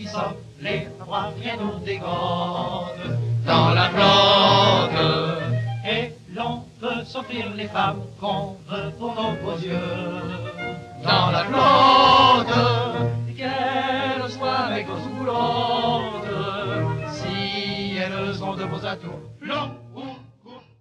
sauf les rois, rien nous dégote dans la flotte. Et l'on peut s'offrir les femmes qu'on veut pour nos beaux yeux dans la flotte, qu'elles soient maigres ou goulottes, si elles ont de beaux atouts.